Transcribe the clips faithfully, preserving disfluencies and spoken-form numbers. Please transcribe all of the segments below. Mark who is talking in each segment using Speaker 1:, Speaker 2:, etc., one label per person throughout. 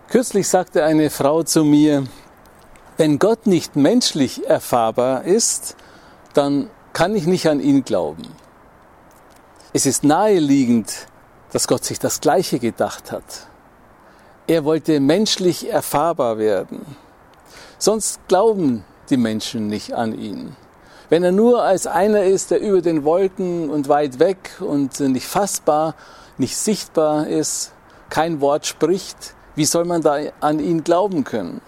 Speaker 1: Kürzlich sagte eine Frau zu mir, wenn Gott nicht menschlich erfahrbar ist, dann kann ich nicht an ihn glauben. Es ist naheliegend, dass Gott sich das Gleiche gedacht hat. Er wollte menschlich erfahrbar werden. Sonst glauben die Menschen nicht an ihn. Wenn er nur als einer ist, der über den Wolken und weit weg und nicht fassbar, nicht sichtbar ist, kein Wort spricht, wie soll man da an ihn glauben können?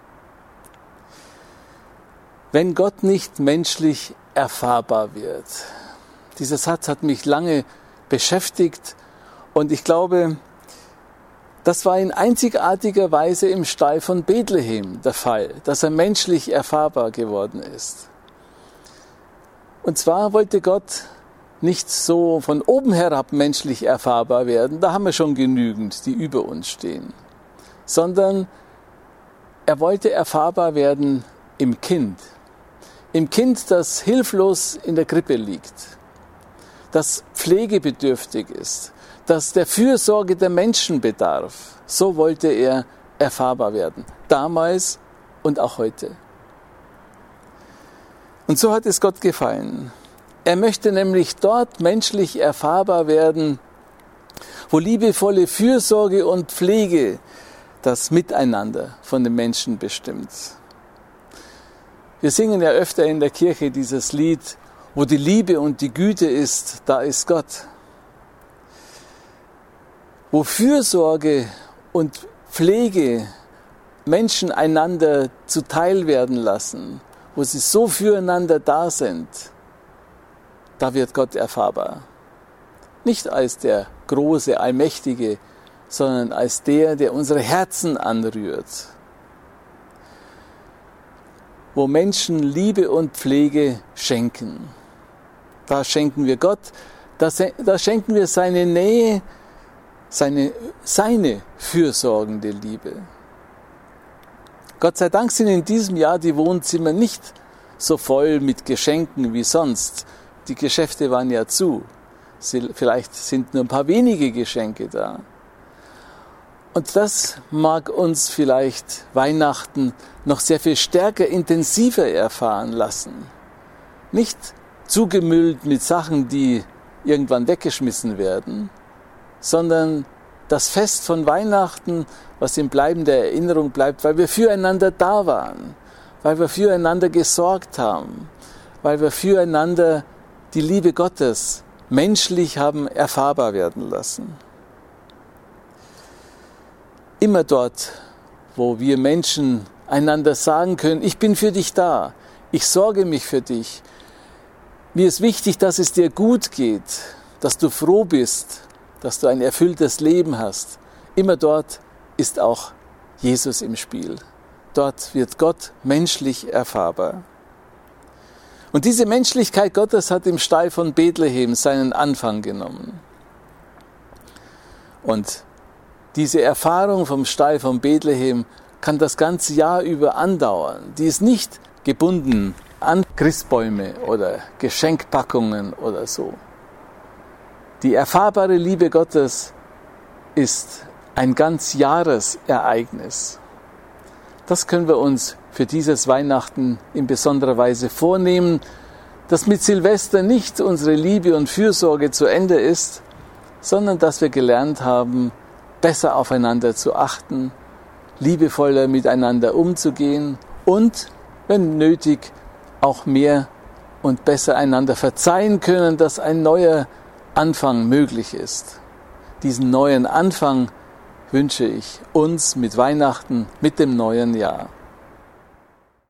Speaker 1: Wenn Gott nicht menschlich erfahrbar wird. Dieser Satz hat mich lange beschäftigt und ich glaube, das war in einzigartiger Weise im Stall von Bethlehem der Fall, dass er menschlich erfahrbar geworden ist. Und zwar wollte Gott nicht so von oben herab menschlich erfahrbar werden, da haben wir schon genügend, die über uns stehen, sondern er wollte erfahrbar werden im Kind. Im Kind, das hilflos in der Krippe liegt, das pflegebedürftig ist, das der Fürsorge der Menschen bedarf. So wollte er erfahrbar werden, damals und auch heute. Und so hat es Gott gefallen. Er möchte nämlich dort menschlich erfahrbar werden, wo liebevolle Fürsorge und Pflege das Miteinander von den Menschen bestimmt. Wir singen ja öfter in der Kirche dieses Lied, wo die Liebe und die Güte ist, da ist Gott. Wo Fürsorge und Pflege Menschen einander zuteil werden lassen, wo sie so füreinander da sind, da wird Gott erfahrbar. Nicht als der große, allmächtige, sondern als der, der unsere Herzen anrührt. Wo Menschen Liebe und Pflege schenken. Da schenken wir Gott, da, da schenken wir seine Nähe, seine, seine fürsorgende Liebe. Gott sei Dank sind in diesem Jahr die Wohnzimmer nicht so voll mit Geschenken wie sonst. Die Geschäfte waren ja zu. Sie, vielleicht sind nur ein paar wenige Geschenke da. Und das mag uns vielleicht Weihnachten noch sehr viel stärker, intensiver erfahren lassen. Nicht zugemüllt mit Sachen, die irgendwann weggeschmissen werden, sondern das Fest von Weihnachten, was in bleibender Erinnerung bleibt, weil wir füreinander da waren, weil wir füreinander gesorgt haben, weil wir füreinander die Liebe Gottes menschlich haben erfahrbar werden lassen. Immer dort, wo wir Menschen einander sagen können, ich bin für dich da, ich sorge mich für dich, mir ist wichtig, dass es dir gut geht, dass du froh bist, dass du ein erfülltes Leben hast. Immer dort ist auch Jesus im Spiel. Dort wird Gott menschlich erfahrbar. Und diese Menschlichkeit Gottes hat im Stall von Bethlehem seinen Anfang genommen. Und diese Erfahrung vom Stall von Bethlehem kann das ganze Jahr über andauern. Die ist nicht gebunden an Christbäume oder Geschenkpackungen oder so. Die erfahrbare Liebe Gottes ist ein ganz Jahresereignis. Das können wir uns für dieses Weihnachten in besonderer Weise vornehmen, dass mit Silvester nicht unsere Liebe und Fürsorge zu Ende ist, sondern dass wir gelernt haben, besser aufeinander zu achten, liebevoller miteinander umzugehen und, wenn nötig, auch mehr und besser einander verzeihen können, dass ein neuer Anfang möglich ist. Diesen neuen Anfang wünsche ich uns mit Weihnachten, mit dem neuen Jahr.